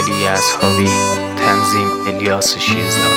علی اصحابی، تنظیم الیاس شیرزاد.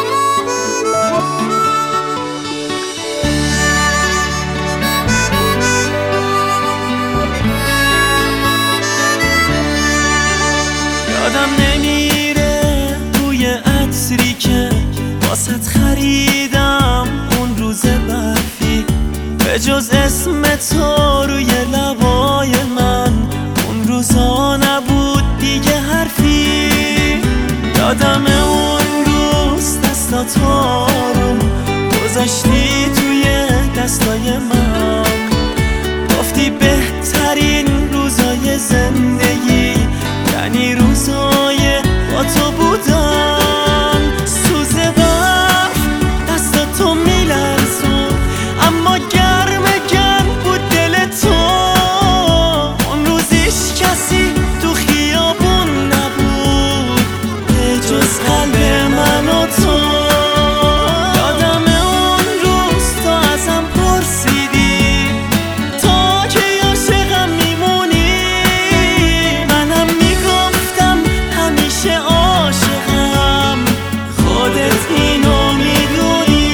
یادم نمیره روی عطری که واسط خریدم اون روز برفی، به جز اسم تو روی لبای من اون روزا نبود دیگه حرفی. یادم اون روز دستات آروم گذاشتی توی دستای من، گفتی بهترین روزای زندگی یعنی روزای با تو بودن. سوز برف دستاتو میلرزون اما گرم بود دل تو. اون روزیش کسی تو خیابون نبود به جز قلب من و تو. یادم اون روز تو ازم پرسیدی تا که عاشقم میمونی، منم میگفتم همیشه عاشقم، خودت اینو میدونی.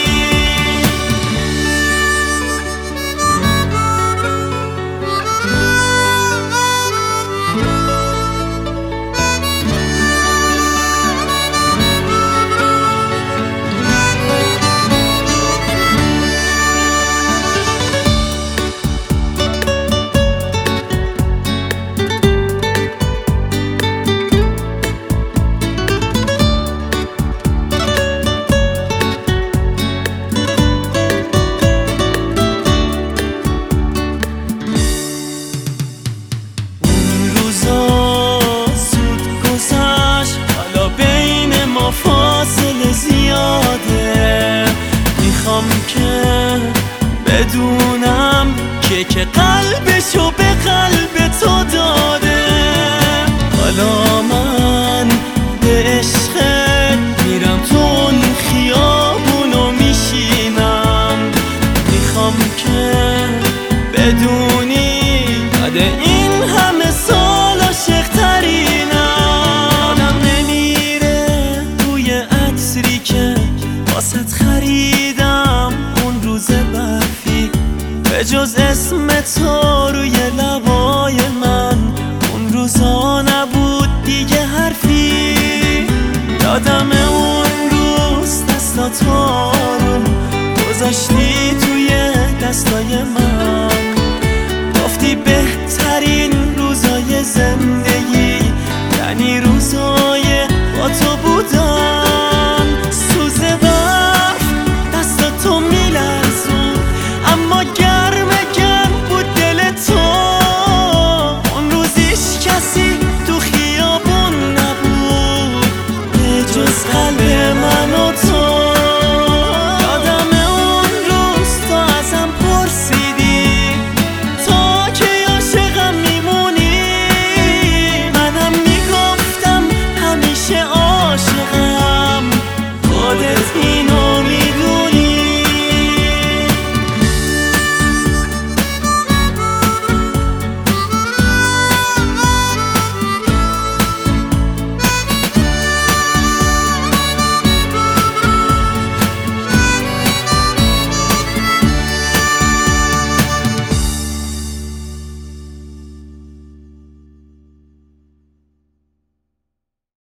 فاصله زیاده، میخوام که بدونم که